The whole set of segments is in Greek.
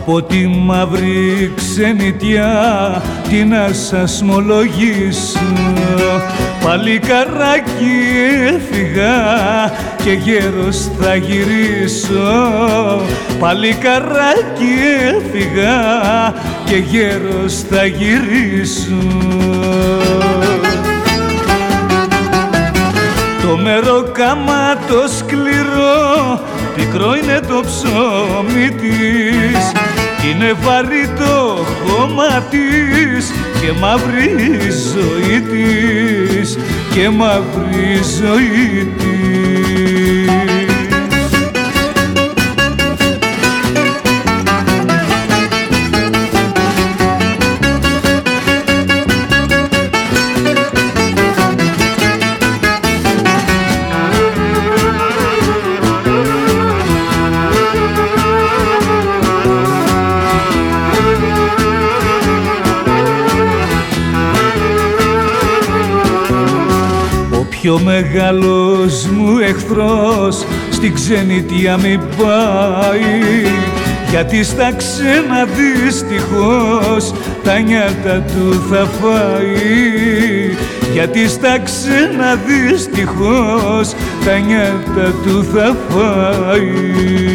Από τη μαύρη ξενιτιά τι να σας μολογήσω, παλικαράκι έφυγα και γέρος θα γυρίσω, παλικαράκι έφυγα και γέρος θα γυρίσω. Το μεροκάμα το σκληρό, πικρό είναι το ψωμί της, είναι βαρύ το χώμα της και μαύρη η ζωή της, και μαύρη η ζωή της. Πιο μεγάλος μου εχθρός στην ξενιτιά μη πάει, γιατί στα ξένα δυστυχώς τα νιάτα του θα φάει, γιατί στα ξένα δυστυχώς τα νιάτα του θα φάει.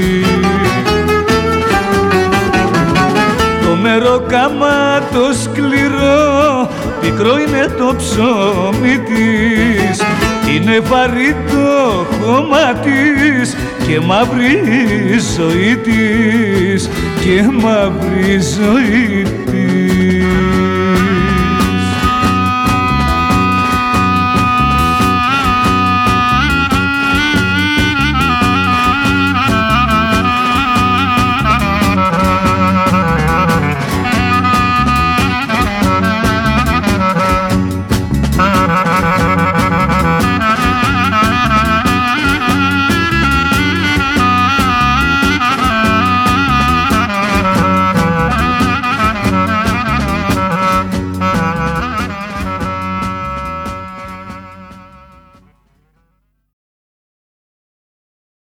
Το μεροκάμα το σκληρό, πικρό είναι το ψωμί της, είναι βαρύ το χώμα της και μαύρη η ζωή της, και μαύρη η ζωή της.